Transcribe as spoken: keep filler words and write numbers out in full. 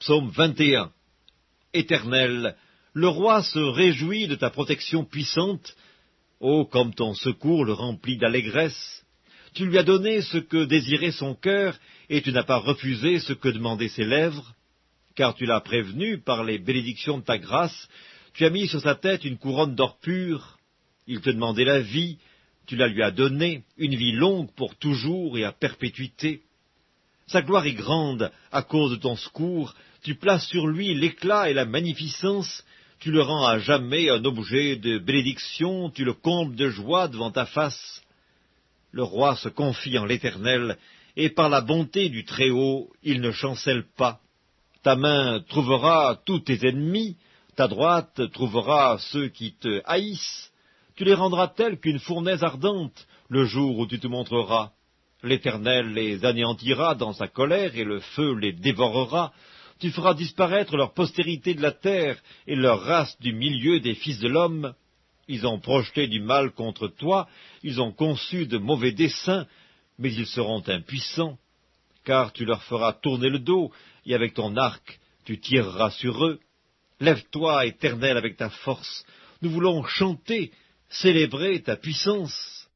Psaume vingt et un. Éternel, le roi se réjouit de ta protection puissante. Oh, comme ton secours le remplit d'allégresse. Tu lui as donné ce que désirait son cœur, et tu n'as pas refusé ce que demandaient ses lèvres. Car tu l'as prévenu par les bénédictions de ta grâce, tu as mis sur sa tête une couronne d'or pur. Il te demandait la vie, tu la lui as donnée, une vie longue pour toujours et à perpétuité. Sa gloire est grande à cause de ton secours, tu places sur lui l'éclat et la magnificence, tu le rends à jamais un objet de bénédiction, tu le combles de joie devant ta face. Le roi se confie en l'Éternel, et par la bonté du Très-Haut, il ne chancelle pas. Ta main trouvera tous tes ennemis, ta droite trouvera ceux qui te haïssent. Tu les rendras tels qu'une fournaise ardente, le jour où tu te montreras. L'Éternel les anéantira dans sa colère, et le feu les dévorera. Tu feras disparaître leur postérité de la terre, et leur race du milieu des fils de l'homme. Ils ont projeté du mal contre toi, ils ont conçu de mauvais desseins, mais ils seront impuissants, car tu leur feras tourner le dos, et avec ton arc tu tireras sur eux. Lève-toi, Éternel, avec ta force, nous voulons chanter, célébrer ta puissance.